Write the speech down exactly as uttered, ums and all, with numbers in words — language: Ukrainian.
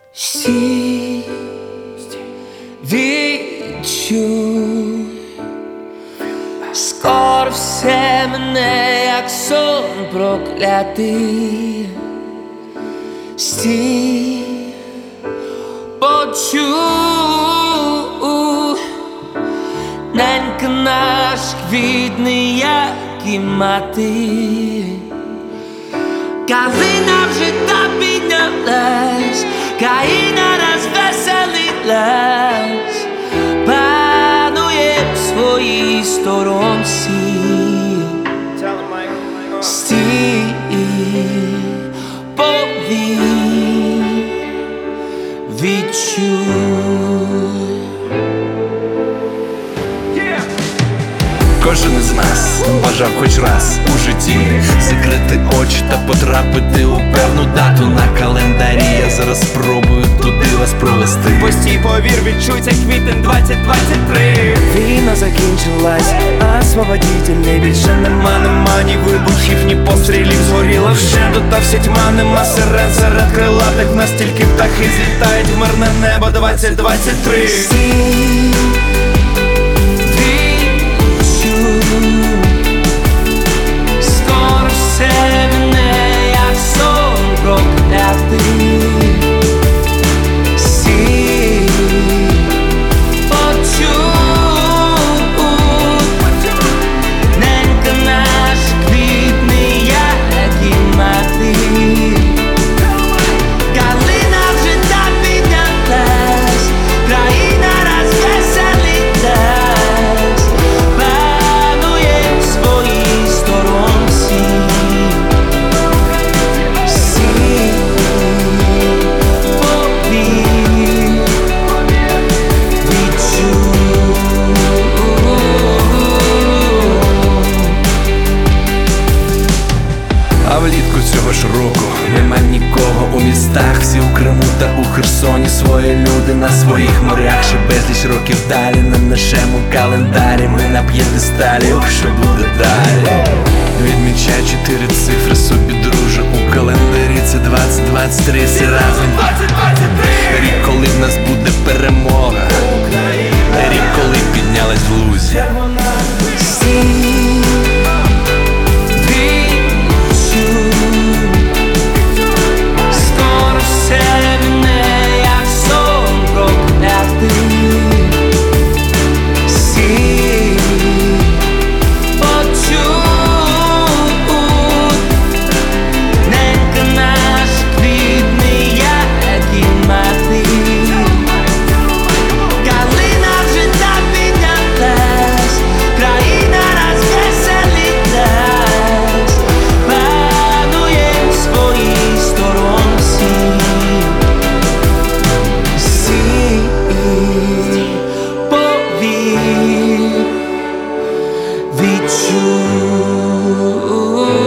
Стій, відчуй, скоро все мене, як сон проклятий. Стій, почуй, ненька наш квітне, як і мати. Калина вже та піднялась, країна розвеселилась, панує в своїй сторонці. Стій, повір, відчуй. Кожен із нас бажав хоч раз у житті закрити очі та потрапити у певну дату на календарі. Я зараз спробую туди вас провести. Постій, повір, відчуй, це квітень двадцять двадцять три. Війна закінчилась, освободітельний. Більше нема, нема ні вибухів, ні пострілів. Згоріла вже та вся тьма, нема сирен серед крилатих. В нас тільки птахи злітають в мирне небо двадцять двадцять три. Скоро все мене, як сон проклятий. Стій, почуй, ненька наш квітне, як і мати. Калина вже та піднялась, країна розвеселилась, панує в своїй сторонці. Стій, повір, відчуй. А влітку цього ж року нема нікого у містах. Всі у Криму та у Херсоні, свої люди на своїх морях. Ще безліч років далі на нашому календарі ми на п'єдесталі. Ох, що буде далі? Відмічай чотири цифри собі, друже, у календарі. Це двадцять двадцять три, всі разом рік, коли в нас буде перемога, рік, коли піднялась в лузі. Стій, відчуй, скоро все мене, як сон проклятий. Стій, почуй, ненька наш квітне, як і мати. Калина вже та піднялась, країна розвеселилась, панує в своїй сторонці. Стій, повір, відчуй.